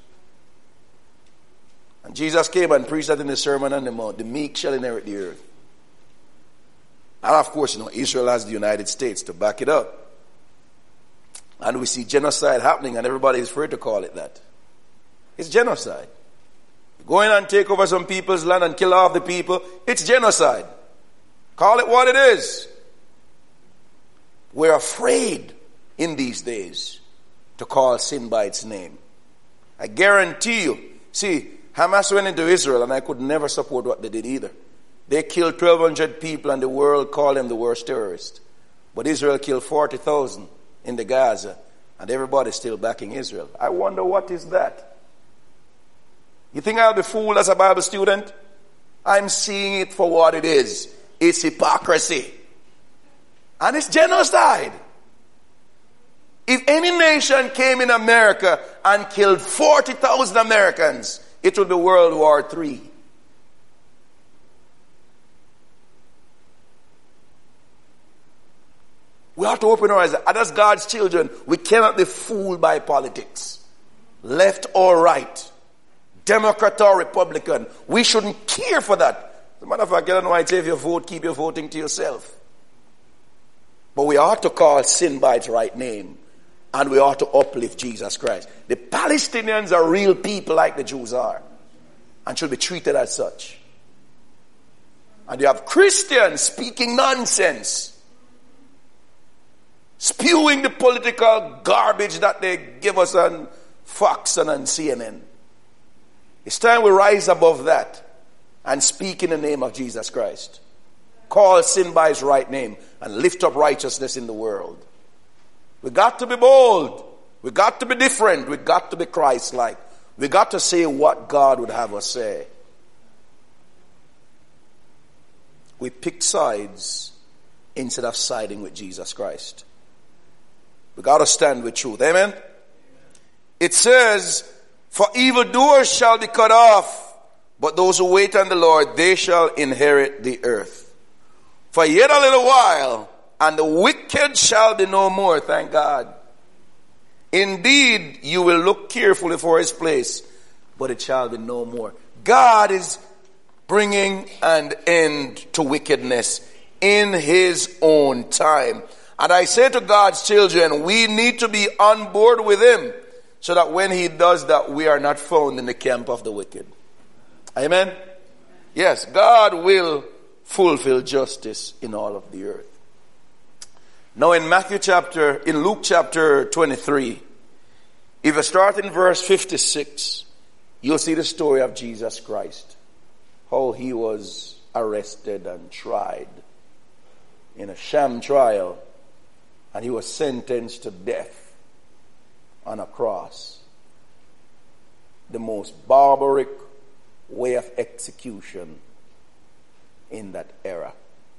And Jesus came and preached that in the Sermon on the Mount. The meek shall inherit the earth. And of course, you know, Israel has the United States to back it up. And we see genocide happening and everybody is afraid to call it that. It's genocide. Go in and take over some people's land and kill off the people. It's genocide. Call it what it is. We're afraid in these days to call sin by its name. I guarantee you. See, Hamas went into Israel and I could never support what they did either. They killed twelve hundred people and the world called them the worst terrorist. But Israel killed forty thousand in the Gaza and everybody's still backing Israel. I wonder what is that? You think I'll be fooled as a Bible student? I'm seeing it for what it is. It's hypocrisy. And it's genocide. If any nation came in America and killed forty thousand Americans, it would be World War Three. We have to open our eyes. As God's children, we cannot be fooled by politics. Left or right. Democrat or Republican. We shouldn't care for that. As a matter of fact, I don't know why I say if you vote, keep your voting to yourself. But we ought to call sin by its right name. And we ought to uplift Jesus Christ. The Palestinians are real people like the Jews are. And should be treated as such. And you have Christians speaking nonsense. Spewing the political garbage that they give us on Fox and on C N N. It's time we rise above that and speak in the name of Jesus Christ. Call sin by its right name and lift up righteousness in the world. We got to be bold. We got to be different. We got to be Christ-like. We got to say what God would have us say. We picked sides instead of siding with Jesus Christ. We got to stand with truth. Amen? It says, for evildoers shall be cut off, but those who wait on the Lord, they shall inherit the earth. For yet a little while, and the wicked shall be no more. Thank God. Indeed, you will look carefully for his place, but it shall be no more. God is bringing an end to wickedness in his own time. And I say to God's children, we need to be on board with him so that when he does that, we are not found in the camp of the wicked. Amen? Yes, God will fulfill justice in all of the earth. Now in Matthew chapter, in Luke chapter twenty-three, if you start in verse fifty-six, you'll see the story of Jesus Christ. How he was arrested and tried in a sham trial, and he was sentenced to death on a cross. The most barbaric way of execution in that era.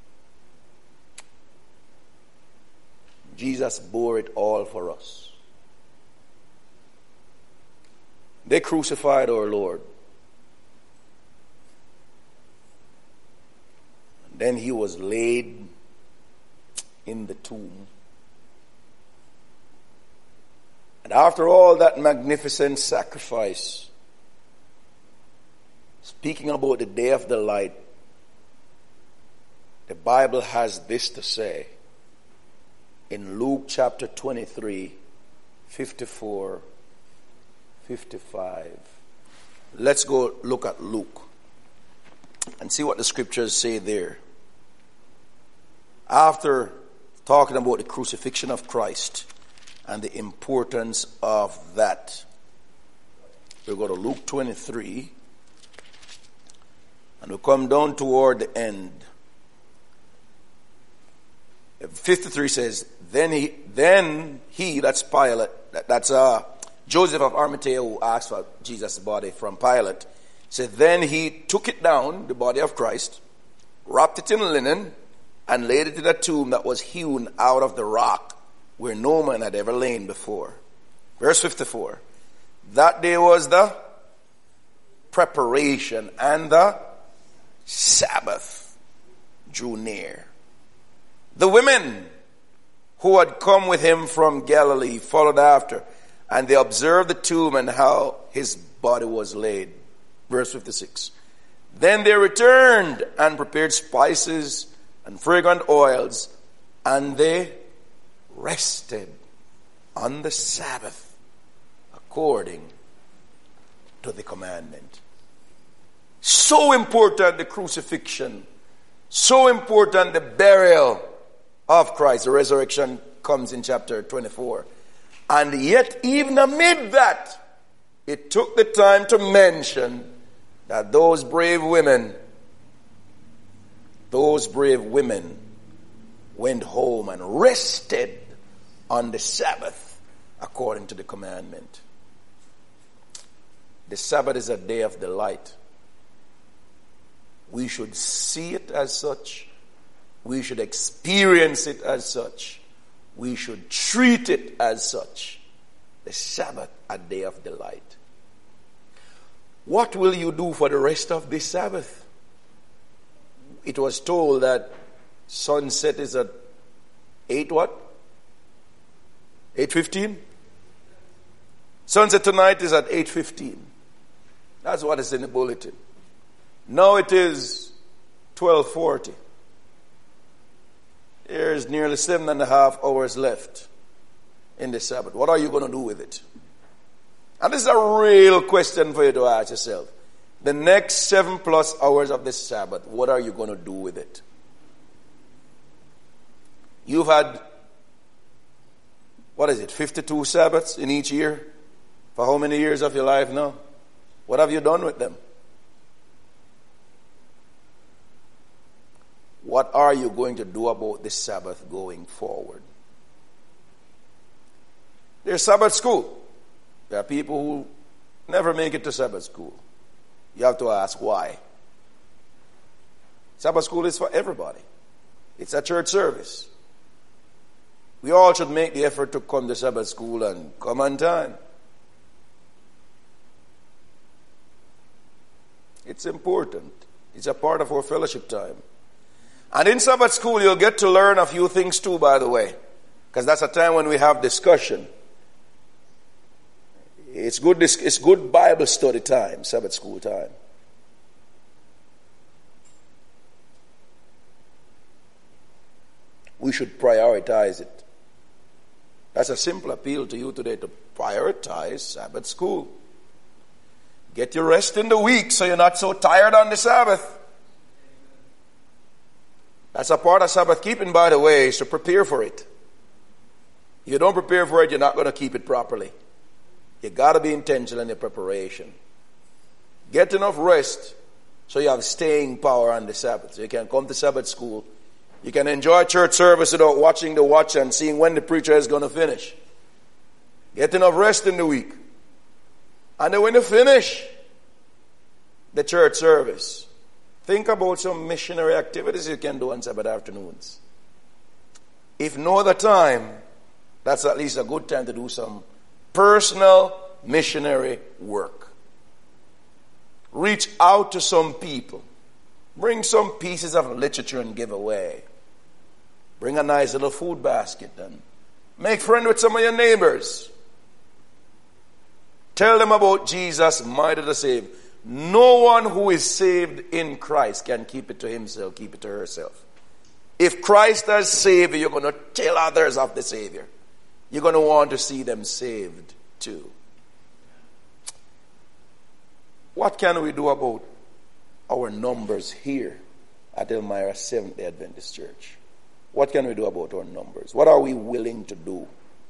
Jesus bore it all for us. They crucified our Lord. And then he was laid in the tomb. And after all that magnificent sacrifice, speaking about the day of the light, the Bible has this to say in Luke chapter twenty-three, fifty-four, fifty-five. Let's go look at Luke and see what the scriptures say there. After talking about the crucifixion of Christ and the importance of that, we'll go to Luke twenty-three and we'll come down toward the end. fifty-three says, then he, then he, that's Pilate, that, that's uh, Joseph of Arimathea, who asked for Jesus' body from Pilate, said, then he took it down, the body of Christ, wrapped it in linen, and laid it in a tomb that was hewn out of the rock, where no man had ever lain before. Verse fifty-four. That day was the preparation, and the Sabbath drew near. The women who had come with him from Galilee followed after, and they observed the tomb and how his body was laid. Verse fifty-six. Then they returned and prepared spices and fragrant oils, and they rested on the Sabbath according to the commandment. So important, the crucifixion. So important, the burial of Christ. The resurrection comes in chapter twenty-four. And yet, even amid that, it took the time to mention that those brave women, those brave women went home and rested on the Sabbath according to the commandment. The Sabbath is a day of delight. We should see it as such. We should experience it as such. We should treat it as such. The Sabbath, a day of delight. What will you do for the rest of this Sabbath? It was told that sunset is at eight what? eight fifteen? Sunset tonight is at eight fifteen. That's what is in the bulletin. Now it is twelve forty. There's nearly seven and a half hours left in the Sabbath. What are you going to do with it? And this is a real question for you to ask yourself. The next seven plus hours of the Sabbath, what are you going to do with it? You've had, what is it, fifty-two Sabbaths in each year? For how many years of your life now? What have you done with them? What are you going to do about this Sabbath going forward? There's Sabbath school. There are people who never make it to Sabbath school. You have to ask why. Sabbath school is for everybody. It's a church service. We all should make the effort to come to Sabbath school and come on time. It's important. It's a part of our fellowship time. And in Sabbath school, you'll get to learn a few things too, by the way. Because that's a time when we have discussion. It's good, it's good Bible study time, Sabbath school time. We should prioritize it. That's a simple appeal to you today, to prioritize Sabbath school. Get your rest in the week so you're not so tired on the Sabbath. That's a part of Sabbath keeping, by the way, is to prepare for it. If you don't prepare for it, you're not going to keep it properly. You got to be intentional in your preparation. Get enough rest so you have staying power on the Sabbath. So you can come to Sabbath school. You can enjoy church service without watching the watch and seeing when the preacher is going to finish. Get enough rest in the week. And then when you finish the church service, think about some missionary activities you can do on Sabbath afternoons. If no other time, that's at least a good time to do some personal missionary work. Reach out to some people. Bring some pieces of literature and give away. Bring a nice little food basket and make friends with some of your neighbors. Tell them about Jesus, mighty to save. No one who is saved in Christ can keep it to himself, keep it to herself. If Christ has saved you, you're going to tell others of the Savior. You're going to want to see them saved too. What can we do about our numbers here at Elmira Seventh-day Adventist Church? What can we do about our numbers? What are we willing to do?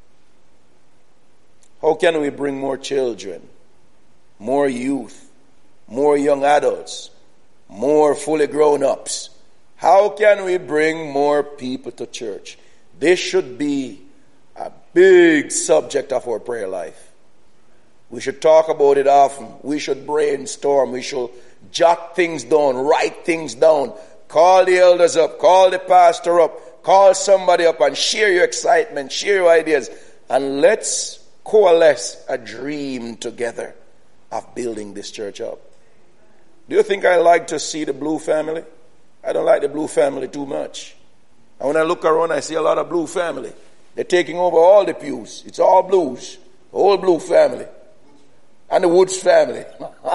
How can we bring more children, more youth, more young adults, more fully grown-ups? How can we bring more people to church? This should be a big subject of our prayer life. We should talk about it often. We should brainstorm. We should jot things down, write things down. Call the elders up, call the pastor up, call somebody up and share your excitement, share your ideas. And let's coalesce a dream together of building this church up. Do you think I like to see the Blue family? I don't like the Blue family too much. And when I look around, I see a lot of Blue family. They're taking over all the pews. It's all Blues. The whole Blue family. And the Woods family.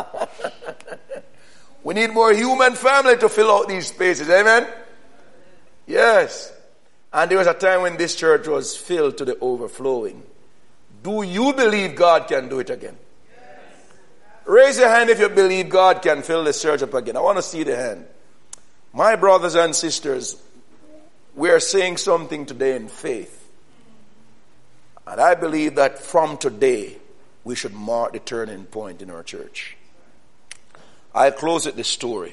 We need more human family to fill out these spaces. Amen? Yes. And there was a time when this church was filled to the overflowing. Do you believe God can do it again? Yes. Raise your hand if you believe God can fill this church up again. I want to see the hand. My brothers and sisters, we are saying something today in faith. And I believe that from today, we should mark the turning point in our church. I'll close with this story.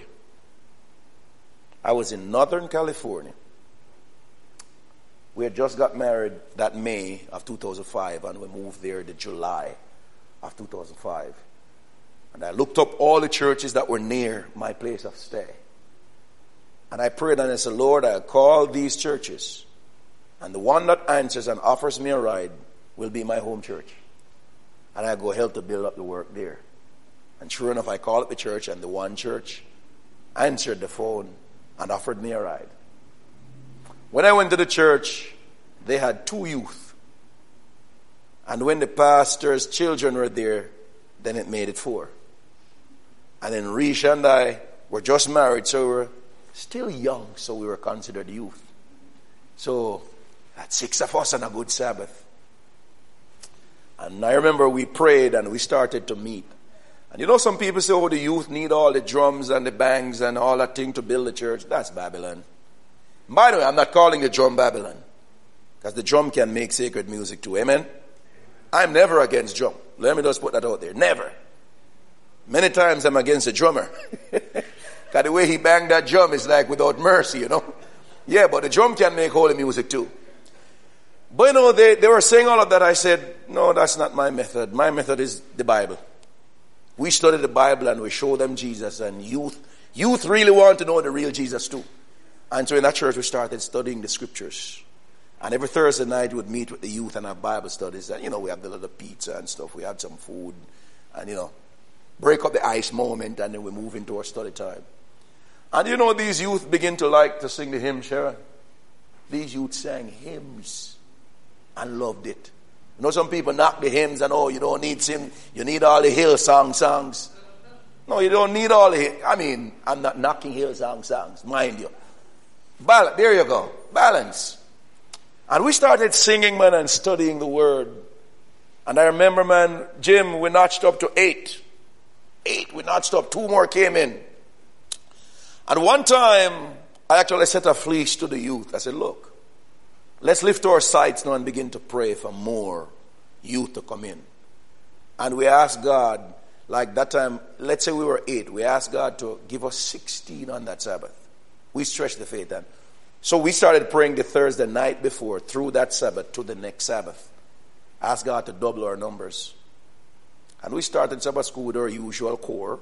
I was in Northern California. We had just got married that May of two thousand five, and we moved there in July of two thousand five. And I looked up all the churches that were near my place of stay. And I prayed and I said, Lord, I'll call these churches, and the one that answers and offers me a ride will be my home church. And I go help to build up the work there. And sure enough, I called up the church, and the one church answered the phone and offered me a ride. When I went to the church, they had two youth. And when the pastor's children were there, then it made it four. And then Risha and I were just married, so we were still young, so we were considered youth. So, that's six of us on a good Sabbath. And I remember we prayed and we started to meet. And you know, some people say, oh, the youth need all the drums and the bangs and all that thing to build the church. That's Babylon. By the way, I'm not calling the drum Babylon, because the drum can make sacred music too. Amen? I'm never against drum. Let me just put that out there. Never. Many times I'm against the drummer. Because the way he banged that drum is like without mercy, you know. Yeah, but the drum can make holy music too. But you know, they, they were saying all of that. I said, no, that's not my method. My method is the Bible. We study the Bible and we show them Jesus, and youth, youth really want to know the real Jesus too. And so in that church we started studying the scriptures. And every Thursday night we would meet with the youth and have Bible studies. And you know, we have the little pizza and stuff. We had some food. And you know, break up the ice moment, and then we move into our study time. And you know, these youth begin to like to sing the hymn, Sharon. These youth sang hymns and loved it. You know, some people knock the hymns and, oh, you don't need hymn, you need all the Hillsong songs. No, you don't need all the, I mean, I'm not knocking Hillsong songs, mind you. Bal- there you go, balance. And we started singing, man, and studying the word. And I remember, man, Jim, we notched up to eight. Eight, we notched up, two more came in. And one time, I actually set a fleece to the youth. I said, look, let's lift our sights now and begin to pray for more youth to come in. And we asked God, like that time, let's say we were eight, we asked God to give us sixteen on that Sabbath. We stretched the faith. And so we started praying the Thursday night before, through that Sabbath to the next Sabbath. Asked God to double our numbers. And we started Sabbath school with our usual core.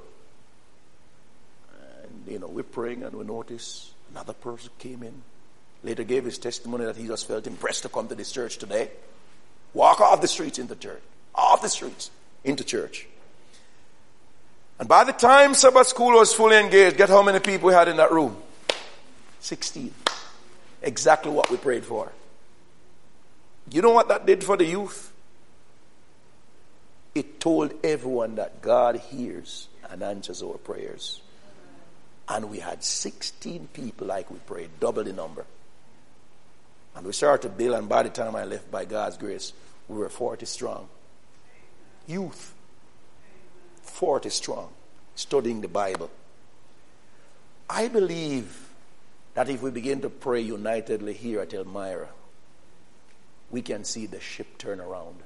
And, you know, we're praying and we notice another person came in. Later gave his testimony that he just felt impressed to come to this church today. Walk off the streets into church. Off the streets into church. And by the time Sabbath school was fully engaged, get how many people we had in that room? sixteen. Exactly what we prayed for. You know what that did for the youth? It told everyone that God hears and answers our prayers. And we had sixteen people like we prayed, double the number. And we started to build, and by the time I left, by God's grace, we were forty strong. Youth. forty strong. Studying the Bible. I believe that if we begin to pray unitedly here at Elmira, we can see the ship turn around.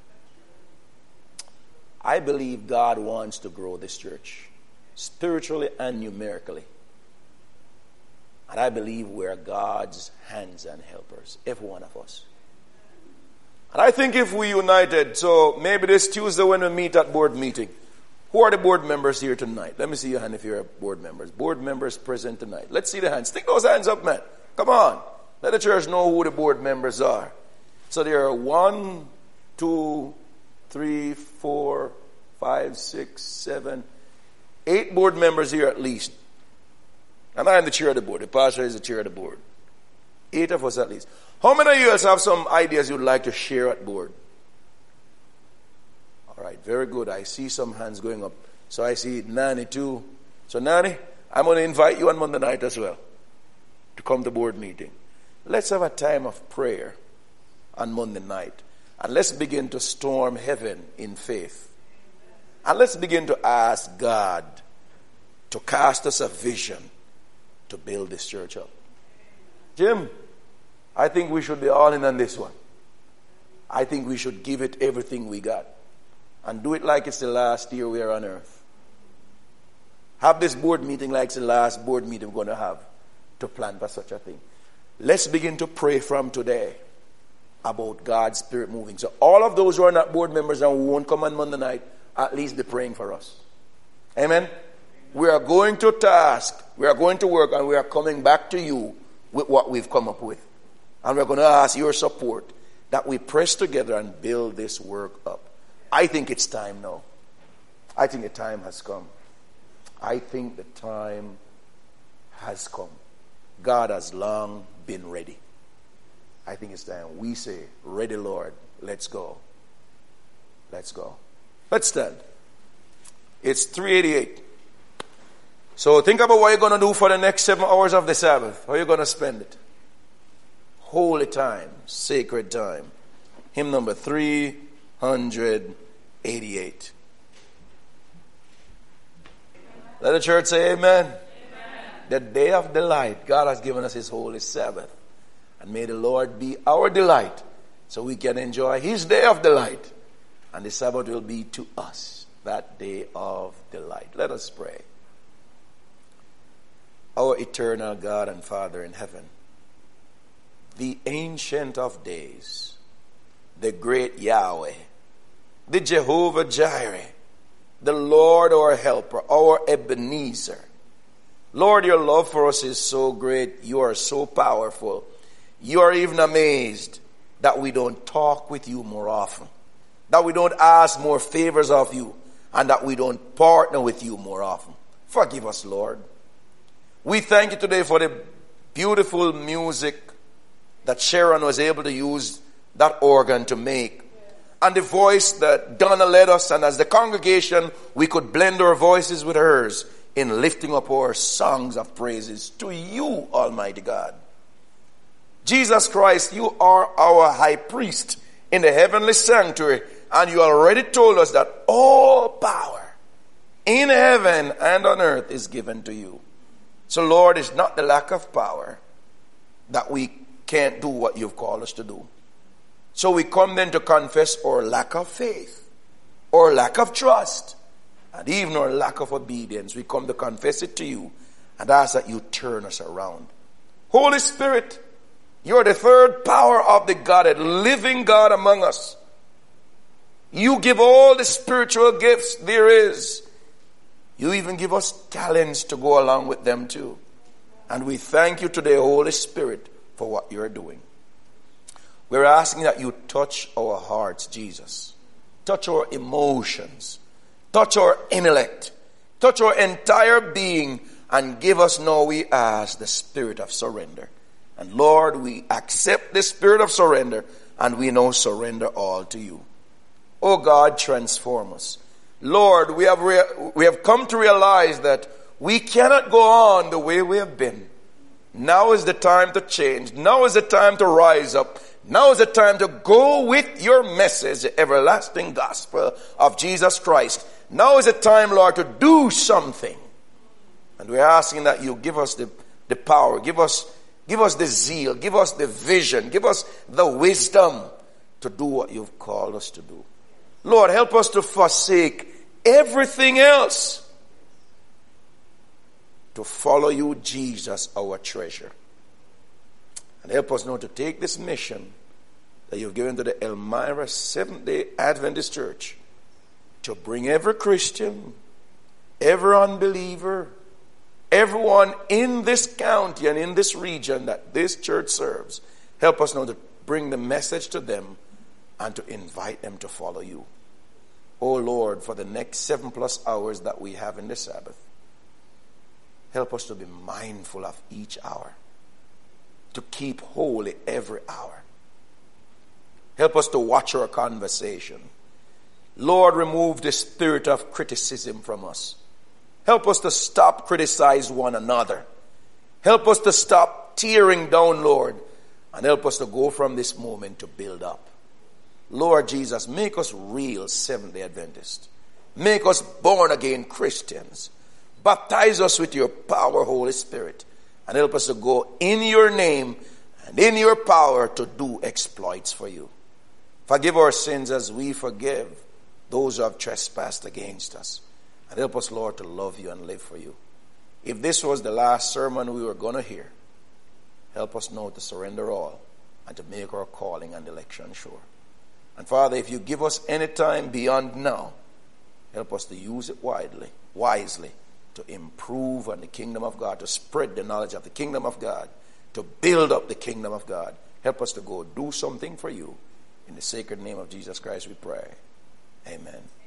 I believe God wants to grow this church, spiritually and numerically. And I believe we're God's hands and helpers, every one of us. And I think if we united, so maybe this Tuesday when we meet at board meeting, who are the board members here tonight? Let me see your hand if you're board members. Board members present tonight. Let's see the hands. Stick those hands up, man. Come on. Let the church know who the board members are. So there are one, two, three, four, five, six, seven, eight board members here at least. And I'm the chair of the board. The pastor is the chair of the board. Eight of us at least. How many of you else have some ideas you'd like to share at board? All right, very good. I see some hands going up. So I see Nani too. So Nani, I'm going to invite you on Monday night as well to come to board meeting. Let's have a time of prayer on Monday night. And let's begin to storm heaven in faith. And let's begin to ask God to cast us a vision to build this church up. Jim, I think we should be all in on this one. I think we should give it everything we got. And do it like it's the last year we are on earth. Have this board meeting like it's the last board meeting we're going to have to plan for such a thing. Let's begin to pray from today about God's Spirit moving. So all of those who are not board members and who won't come on Monday night, at least be praying for us. Amen? We are going to task, we are going to work, and we are coming back to you with what we've come up with. And we're going to ask your support that we press together and build this work up. I think it's time now. I think the time has come. I think the time has come. God has long been ready. I think it's time we say, ready, Lord, let's go. Let's go. Let's stand. It's three eighty-eight. So think about what you're going to do for the next seven hours of the Sabbath. How you're going to spend it. Holy time, sacred time. Hymn number three eighty-eight. Let the church say amen. Amen. The day of delight. God has given us his holy Sabbath. And may the Lord be our delight so we can enjoy his day of delight. And the Sabbath will be to us that day of delight. Let us pray. Our eternal God and Father in heaven, the Ancient of Days, the great Yahweh, the Jehovah Jireh, the Lord our helper, our Ebenezer. Lord, your love for us is so great. You are so powerful. You are even amazed that we don't talk with you more often, that we don't ask more favors of you, and that we don't partner with you more often. Forgive us, Lord. We thank you today for the beautiful music that Sharon was able to use that organ to make. And the voice that Donna led us, and as the congregation, we could blend our voices with hers in lifting up our songs of praises to you, Almighty God. Jesus Christ, you are our high priest in the heavenly sanctuary, and you already told us that all power in heaven and on earth is given to you. So Lord, it's not the lack of power that we can't do what you've called us to do. So we come then to confess our lack of faith, or lack of trust, and even our lack of obedience. We come to confess it to you and ask that you turn us around. Holy Spirit, you're the third power of the Godhead, living God among us. You give all the spiritual gifts there is. You even give us talents to go along with them too. And we thank you today, Holy Spirit, for what you're doing. We're asking that you touch our hearts, Jesus. Touch our emotions. Touch our intellect. Touch our entire being. And give us now, we ask, the spirit of surrender. And Lord, we accept the spirit of surrender. And we now surrender all to you. Oh God, transform us. Lord, we have rea- we have come to realize that we cannot go on the way we have been. Now is the time to change. Now is the time to rise up. Now is the time to go with your message, the everlasting gospel of Jesus Christ. Now is the time, Lord, to do something. And we're asking that you give us the, the power, give us, give us the zeal, give us the vision, give us the wisdom to do what you've called us to do. Lord, help us to forsake everything else to follow you, Jesus, our treasure. And help us now to take this mission that you've given to the Elmira Seventh-day Adventist Church to bring every Christian, every unbeliever, everyone in this county and in this region that this church serves. Help us now to bring the message to them and to invite them to follow you. Oh Lord, for the next seven plus hours that we have in the Sabbath, help us to be mindful of each hour, to keep holy every hour. Help us to watch our conversation. Lord, remove the spirit of criticism from us. Help us to stop criticize one another. Help us to stop tearing down, Lord, and help us to go from this moment to build up. Lord Jesus, make us real Seventh-day Adventists. Make us born-again Christians. Baptize us with your power, Holy Spirit, and help us to go in your name and in your power to do exploits for you. Forgive our sins as we forgive those who have trespassed against us. And help us, Lord, to love you and live for you. If this was the last sermon we were going to hear, help us now to surrender all and to make our calling and election sure. And Father, if you give us any time beyond now, help us to use it widely, wisely, to improve on the kingdom of God, to spread the knowledge of the kingdom of God, to build up the kingdom of God. Help us to go do something for you. In the sacred name of Jesus Christ we pray. Amen.